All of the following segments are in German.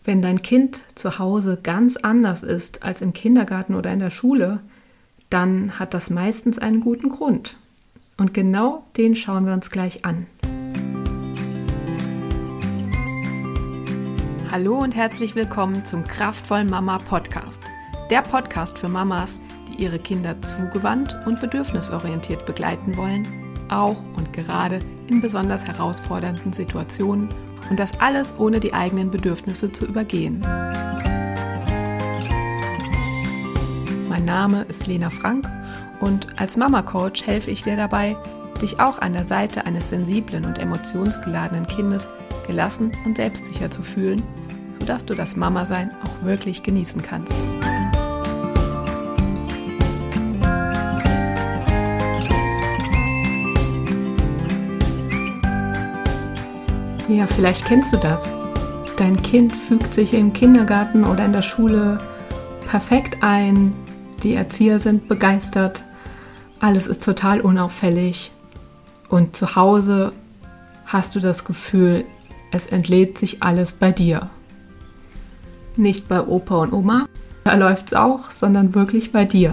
Wenn dein Kind zu Hause ganz anders ist als im Kindergarten oder in der Schule, dann hat das meistens einen guten Grund. Und genau den schauen wir uns gleich an. Hallo und herzlich willkommen zum Kraftvollen Mama Podcast. Der Podcast für Mamas, die ihre Kinder zugewandt und bedürfnisorientiert begleiten wollen, auch und gerade in besonders herausfordernden Situationen, und das alles ohne die eigenen Bedürfnisse zu übergehen. Mein Name ist Lena Frank und als Mama-Coach helfe ich dir dabei, dich auch an der Seite eines sensiblen und emotionsgeladenen Kindes gelassen und selbstsicher zu fühlen, sodass du das Mama-Sein auch wirklich genießen kannst. Ja, vielleicht kennst du das. Dein Kind fügt sich im Kindergarten oder in der Schule perfekt ein, die Erzieher sind begeistert, alles ist total unauffällig und zu Hause hast du das Gefühl, es entlädt sich alles bei dir. Nicht bei Opa und Oma, da läuft's auch, sondern wirklich bei dir.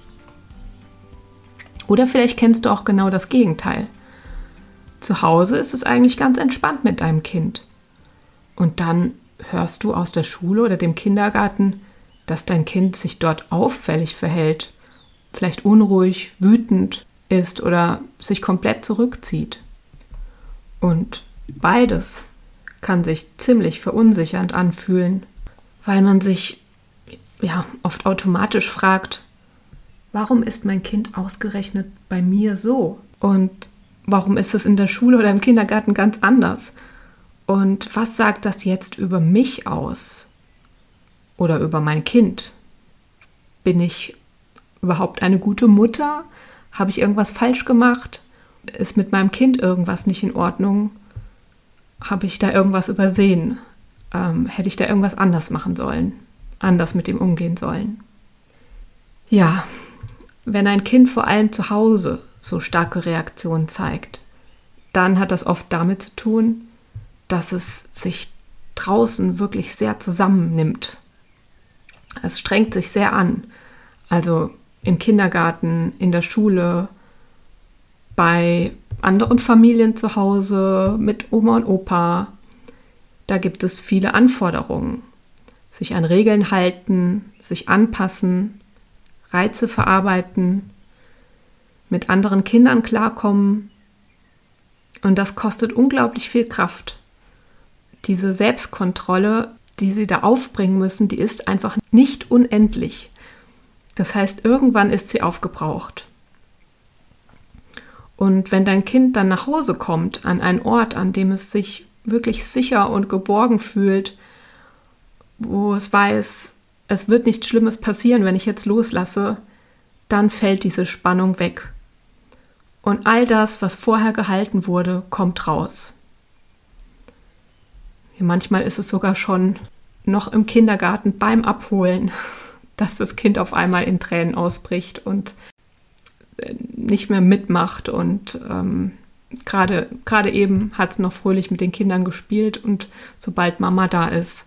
Oder vielleicht kennst du auch genau das Gegenteil. Zu Hause ist es eigentlich ganz entspannt mit deinem Kind. Und dann hörst du aus der Schule oder dem Kindergarten, dass dein Kind sich dort auffällig verhält, vielleicht unruhig, wütend ist oder sich komplett zurückzieht. Und beides kann sich ziemlich verunsichernd anfühlen, weil man sich oft automatisch fragt, warum ist mein Kind ausgerechnet bei mir so? Und warum ist es in der Schule oder im Kindergarten ganz anders? Und was sagt das jetzt über mich aus? Oder über mein Kind? Bin ich überhaupt eine gute Mutter? Habe ich irgendwas falsch gemacht? Ist mit meinem Kind irgendwas nicht in Ordnung? Habe ich da irgendwas übersehen? Hätte ich da irgendwas anders machen sollen? Anders mit ihm umgehen sollen? Ja, wenn ein Kind vor allem zu Hause so starke Reaktionen zeigt, dann hat das oft damit zu tun, dass es sich draußen wirklich sehr zusammennimmt. Es strengt sich sehr an, also im Kindergarten, in der Schule, bei anderen Familien zu Hause, mit Oma und Opa. Da gibt es viele Anforderungen. Sich an Regeln halten, sich anpassen, Reize verarbeiten, mit anderen Kindern klarkommen. Und das kostet unglaublich viel Kraft. Diese Selbstkontrolle, die sie da aufbringen müssen, die ist einfach nicht unendlich. Das heißt, irgendwann ist sie aufgebraucht. Und wenn dein Kind dann nach Hause kommt, an einen Ort, an dem es sich wirklich sicher und geborgen fühlt, wo es weiß, es wird nichts Schlimmes passieren, wenn ich jetzt loslasse, dann fällt diese Spannung weg. Und all das, was vorher gehalten wurde, kommt raus. Manchmal ist es sogar schon noch im Kindergarten beim Abholen, dass das Kind auf einmal in Tränen ausbricht und nicht mehr mitmacht. Und gerade eben hat es noch fröhlich mit den Kindern gespielt und sobald Mama da ist,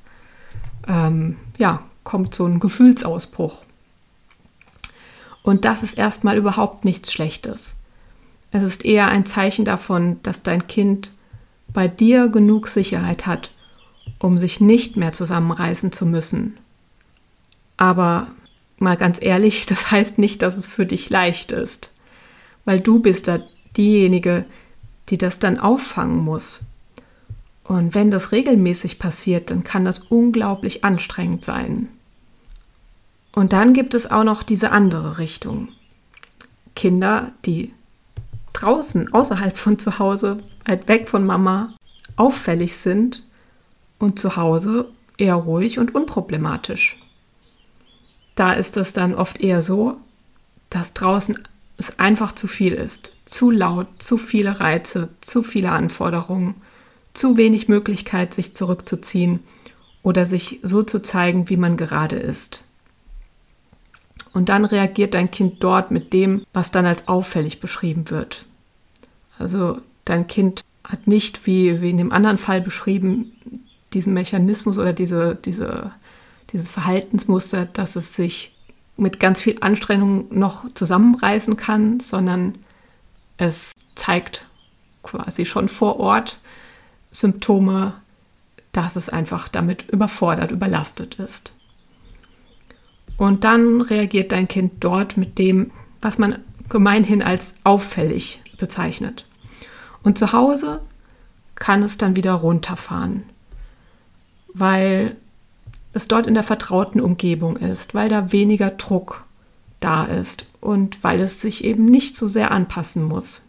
kommt so ein Gefühlsausbruch. Und das ist erstmal überhaupt nichts Schlechtes. Es ist eher ein Zeichen davon, dass dein Kind bei dir genug Sicherheit hat, um sich nicht mehr zusammenreißen zu müssen. Aber mal ganz ehrlich, das heißt nicht, dass es für dich leicht ist, weil du bist da diejenige, die das dann auffangen muss. Und wenn das regelmäßig passiert, dann kann das unglaublich anstrengend sein. Und dann gibt es auch noch diese andere Richtung. Kinder, die draußen, außerhalb von zu Hause, weit weg von Mama, auffällig sind und zu Hause eher ruhig und unproblematisch. Da ist es dann oft eher so, dass draußen es einfach zu viel ist. Zu laut, zu viele Reize, zu viele Anforderungen, zu wenig Möglichkeit, sich zurückzuziehen oder sich so zu zeigen, wie man gerade ist. Und dann reagiert dein Kind dort mit dem, was dann als auffällig beschrieben wird. Also dein Kind hat nicht, wie in dem anderen Fall beschrieben, diesen Mechanismus oder dieses Verhaltensmuster, dass es sich mit ganz viel Anstrengung noch zusammenreißen kann, sondern es zeigt quasi schon vor Ort Symptome, dass es einfach damit überfordert, überlastet ist. Und dann reagiert dein Kind dort mit dem, was man gemeinhin als auffällig bezeichnet. Und zu Hause kann es dann wieder runterfahren, weil es dort in der vertrauten Umgebung ist, weil da weniger Druck da ist und weil es sich eben nicht so sehr anpassen muss.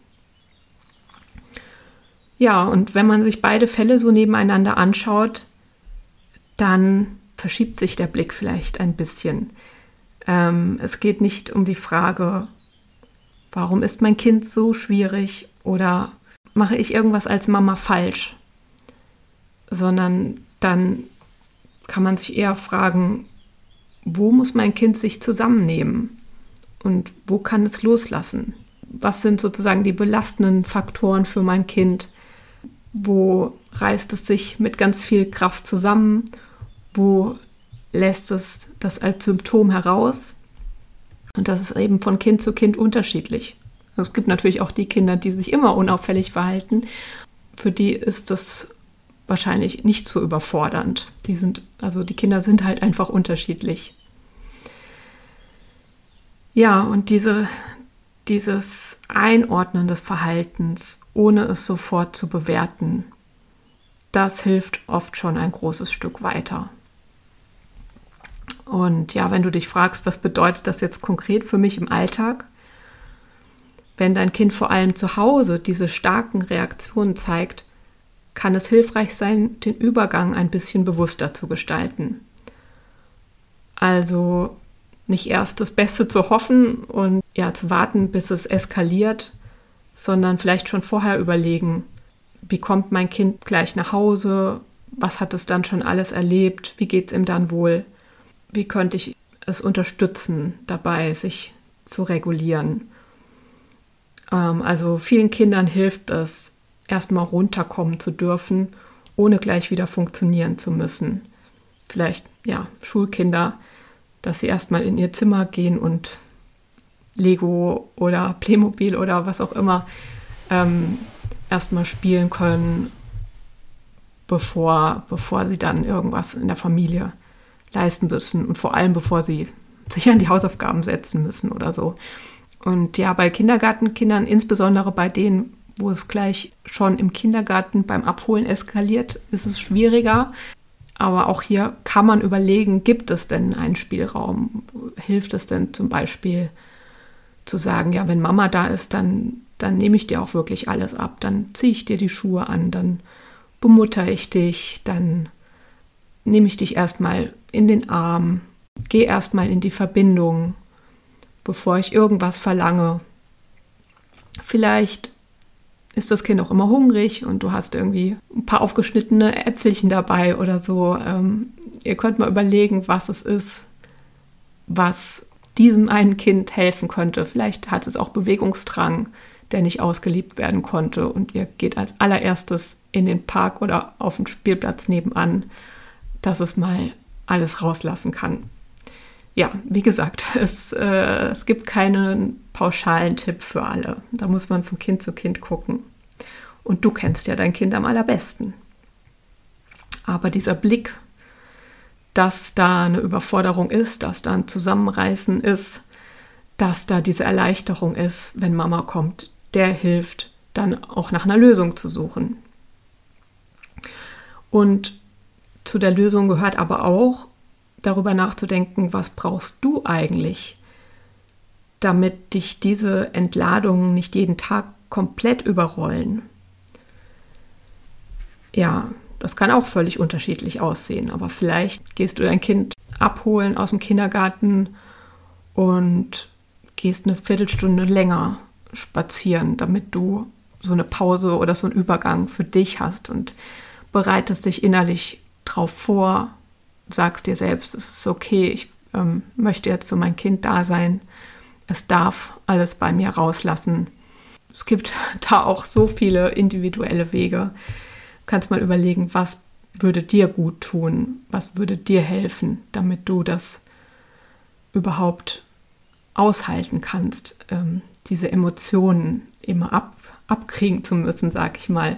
Ja, und wenn man sich beide Fälle so nebeneinander anschaut, dann verschiebt sich der Blick vielleicht ein bisschen. Es geht nicht um die Frage, warum ist mein Kind so schwierig oder mache ich irgendwas als Mama falsch, sondern dann kann man sich eher fragen, wo muss mein Kind sich zusammennehmen und wo kann es loslassen? Was sind sozusagen die belastenden Faktoren für mein Kind? Wo reißt es sich mit ganz viel Kraft zusammen? Wo lässt es das als Symptom heraus? Und das ist eben von Kind zu Kind unterschiedlich. Es gibt natürlich auch die Kinder, die sich immer unauffällig verhalten. Für die ist das wahrscheinlich nicht so überfordernd. Die Kinder sind halt einfach unterschiedlich. Ja, und dieses Einordnen des Verhaltens, ohne es sofort zu bewerten, das hilft oft schon ein großes Stück weiter. Und ja, wenn du dich fragst, was bedeutet das jetzt konkret für mich im Alltag? Wenn dein Kind vor allem zu Hause diese starken Reaktionen zeigt, kann es hilfreich sein, den Übergang ein bisschen bewusster zu gestalten. Also nicht erst das Beste zu hoffen und ja, zu warten, bis es eskaliert, sondern vielleicht schon vorher überlegen, wie kommt mein Kind gleich nach Hause, was hat es dann schon alles erlebt, wie geht es ihm dann wohl, wie könnte ich es unterstützen, dabei sich zu regulieren. Also vielen Kindern hilft es, erstmal runterkommen zu dürfen, ohne gleich wieder funktionieren zu müssen. Vielleicht, ja, Schulkinder, dass sie erstmal in ihr Zimmer gehen und Lego oder Playmobil oder was auch immer erstmal spielen können, bevor sie dann irgendwas in der Familie leisten müssen und vor allem, bevor sie sich an die Hausaufgaben setzen müssen oder so. Und ja, bei Kindergartenkindern, insbesondere bei denen, wo es gleich schon im Kindergarten beim Abholen eskaliert, ist es schwieriger. Aber auch hier kann man überlegen, gibt es denn einen Spielraum? Hilft es denn zum Beispiel zu sagen, ja, wenn Mama da ist, dann nehme ich dir auch wirklich alles ab. Dann ziehe ich dir die Schuhe an, dann bemutter ich dich, dann nehme ich dich erstmal in den Arm, gehe erstmal in die Verbindung, bevor ich irgendwas verlange. Vielleicht ist das Kind auch immer hungrig und du hast irgendwie ein paar aufgeschnittene Äpfelchen dabei oder so. Ihr könnt mal überlegen, was es ist, was diesem einen Kind helfen könnte. Vielleicht hat es auch Bewegungsdrang, der nicht ausgelebt werden konnte und ihr geht als allererstes in den Park oder auf den Spielplatz nebenan, dass es mal alles rauslassen kann. Ja, wie gesagt, es gibt keinen pauschalen Tipp für alle. Da muss man von Kind zu Kind gucken. Und du kennst ja dein Kind am allerbesten. Aber dieser Blick, dass da eine Überforderung ist, dass da ein Zusammenreißen ist, dass da diese Erleichterung ist, wenn Mama kommt, der hilft, dann auch nach einer Lösung zu suchen. Und zu der Lösung gehört aber auch, darüber nachzudenken, was brauchst du eigentlich, damit dich diese Entladungen nicht jeden Tag komplett überrollen. Ja, das kann auch völlig unterschiedlich aussehen, aber vielleicht gehst du dein Kind abholen aus dem Kindergarten und gehst eine Viertelstunde länger spazieren, damit du so eine Pause oder so einen Übergang für dich hast und bereitest dich innerlich drauf vor, sagst dir selbst, es ist okay, ich möchte jetzt für mein Kind da sein, es darf alles bei mir rauslassen. Es gibt da auch so viele individuelle Wege. Du kannst mal überlegen, was würde dir gut tun, was würde dir helfen, damit du das überhaupt aushalten kannst, diese Emotionen immer abkriegen zu müssen, sag ich mal.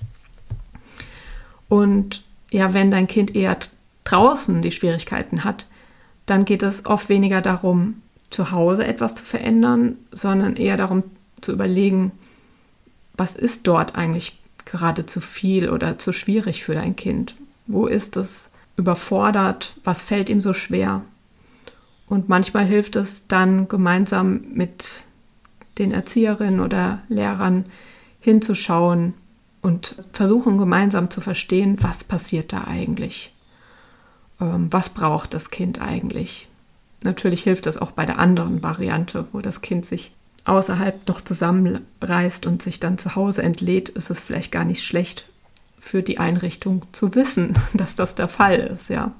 Und ja, wenn dein Kind eher draußen die Schwierigkeiten hat, dann geht es oft weniger darum, zu Hause etwas zu verändern, sondern eher darum zu überlegen, was ist dort eigentlich gerade zu viel oder zu schwierig für dein Kind? Wo ist es überfordert? Was fällt ihm so schwer? Und manchmal hilft es dann, gemeinsam mit den Erzieherinnen oder Lehrern hinzuschauen und versuchen gemeinsam zu verstehen, was passiert da eigentlich? Was braucht das Kind eigentlich? Natürlich hilft das auch bei der anderen Variante, wo das Kind sich außerhalb noch zusammenreißt und sich dann zu Hause entlädt, ist es vielleicht gar nicht schlecht für die Einrichtung zu wissen, dass das der Fall ist, ja.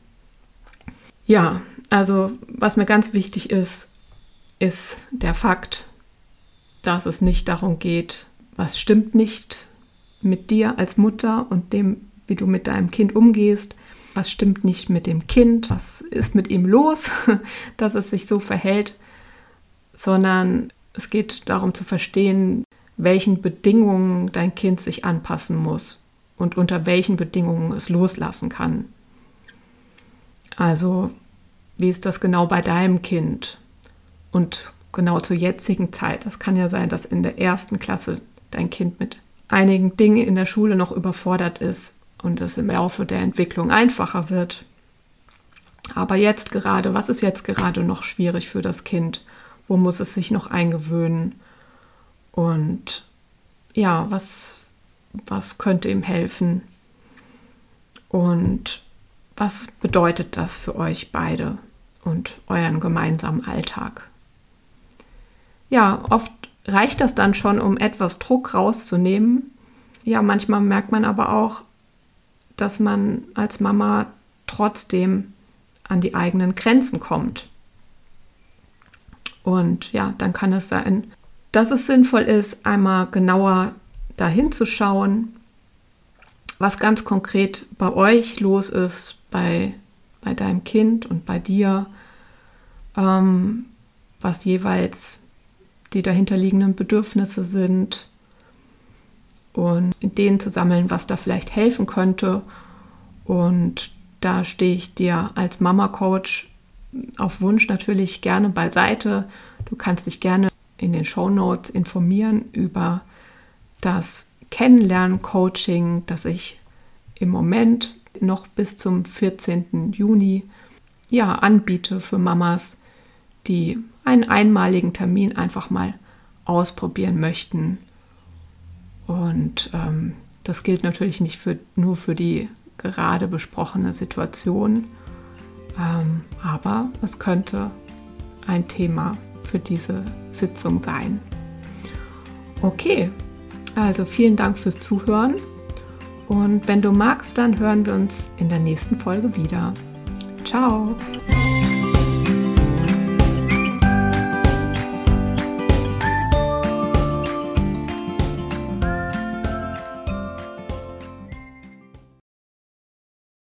Ja, also was mir ganz wichtig ist, ist der Fakt, dass es nicht darum geht, was stimmt nicht mit dir als Mutter und dem, wie du mit deinem Kind umgehst, was stimmt nicht mit dem Kind, was ist mit ihm los, dass es sich so verhält, sondern es geht darum zu verstehen, welchen Bedingungen dein Kind sich anpassen muss und unter welchen Bedingungen es loslassen kann. Also, wie ist das genau bei deinem Kind? Und genau zur jetzigen Zeit. Das kann ja sein, dass in der 1. Klasse dein Kind mit einigen Dingen in der Schule noch überfordert ist und es im Laufe der Entwicklung einfacher wird. Aber jetzt gerade, was ist jetzt gerade noch schwierig für das Kind? Wo muss es sich noch eingewöhnen? Und ja, was könnte ihm helfen? Und was bedeutet das für euch beide und euren gemeinsamen Alltag? Ja, oft reicht das dann schon, um etwas Druck rauszunehmen. Ja, manchmal merkt man aber auch, dass man als Mama trotzdem an die eigenen Grenzen kommt. Und ja, dann kann es sein, dass es sinnvoll ist, einmal genauer dahin zu schauen, was ganz konkret bei euch los ist, bei deinem Kind und bei dir, was jeweils die dahinterliegenden Bedürfnisse sind und in denen zu sammeln, was da vielleicht helfen könnte. Und da stehe ich dir als Mama-Coach auf Wunsch natürlich gerne beiseite. Du kannst dich gerne in den Shownotes informieren über das Kennenlernen-Coaching, das ich im Moment noch bis zum 14. Juni anbiete für Mamas, die einen einmaligen Termin einfach mal ausprobieren möchten. Und das gilt natürlich nicht nur für die gerade besprochene Situation, aber es könnte ein Thema für diese Sitzung sein. Okay, also vielen Dank fürs Zuhören und wenn du magst, dann hören wir uns in der nächsten Folge wieder. Ciao!